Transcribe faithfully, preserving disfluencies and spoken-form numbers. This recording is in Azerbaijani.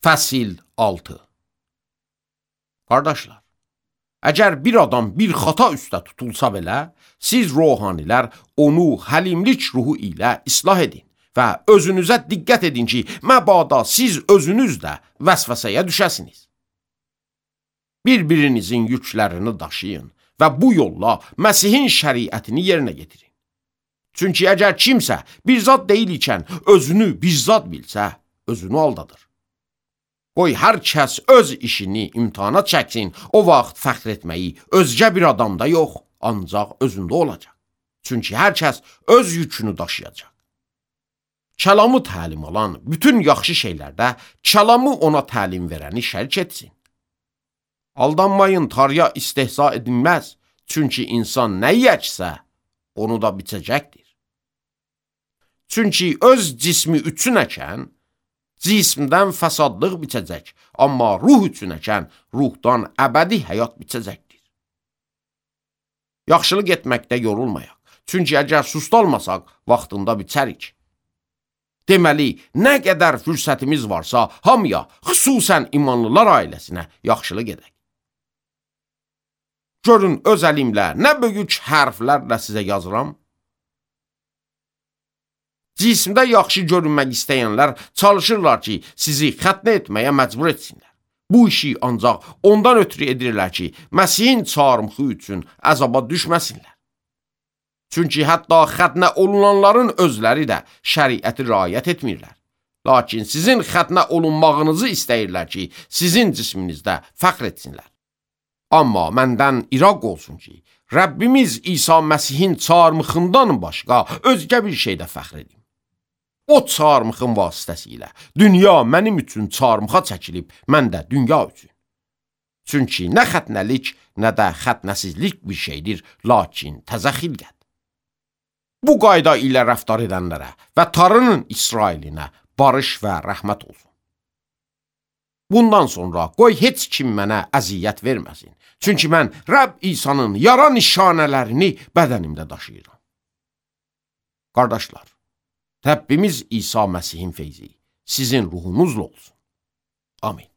Fəsil altı. Qardaşlar, əgər bir adam bir xata üstə tutulsa belə, siz ruhanilər onu həlimlik ruhu ilə islah edin və özünüzə diqqət edin ki, məbada siz özünüz də vəsvəsəyə düşəsiniz. Bir-birinizin yüklərini daşıyın və bu yolla Məsihin şəriətini yerinə getirin. Çünki əgər kimsə bir zat deyil ikən özünü bir zat bilsə, özünü aldadır. Qoy hər kəs öz işini imtihana çəksin, o vaxt fəxr etməyi özgə bir adamda yox, ancaq özündə olacaq. Çünki hər kəs öz yükünü daşıyacaq. Kəlamı təlim alan bütün yaxşı şeylərdə kəlamı ona təlim verəni şərik etsin. Aldanmayın, tarıya istehza edilməz, çünki insan nə yəksə, onu da biçəcəkdir. Çünki öz cismi üçün əkən, cismdən fəsadlıq biçəcək, amma ruh üçün əkən, ruhdan əbədi həyat biçəcəkdir. Yaxşılıq etməkdə yorulmayaq, çünki əgər sustalmasaq, vaxtında biçərik. Deməli, nə qədər fürsətimiz varsa, hamıya, xüsusən imanlılar ailəsinə yaxşılıq edək. Görün, öz əlimlə nə böyük hərflərlə sizə yazıram. Cismdə yaxşı görünmək istəyənlər çalışırlar ki, sizi xətnə etməyə məcbur etsinlər. Bu işi ancaq ondan ötürü edirlər ki, Məsihin çağırımı üçün əzaba düşməsinlər. Çünki hətta xətnə olunanların özləri də şəriəti riayət etmirlər. Lakin sizin xətnə olunmağınızı istəyirlər ki, sizin cisminizdə fəxr etsinlər. Amma məndən iraq olsun ki, Rəbbimiz İsa Məsihin çağırmığından başqa özgə bir şeydə fəxr edim. O çağırmığın vasitəsilə dünya mənim üçün çağırmığa çəkilib, mən də dünya üçün. Çünki nə xətnəlik, nə də xətnəsizlik bir şeydir, lakin təzə xilqət. Bu qayda ilə rəftar edənlərə və Tanrının İsrailinə barış və rəhmət olsun. Bundan sonra qoy heç kim mənə əziyyət verməsin. Çünki mən Rəbb İsa'nın yara nişanələrini bədənimdə daşıyıram. Qardaşlar, Rəbbimiz İsa Məsihin feyzi sizin ruhunuzla olsun. Amin.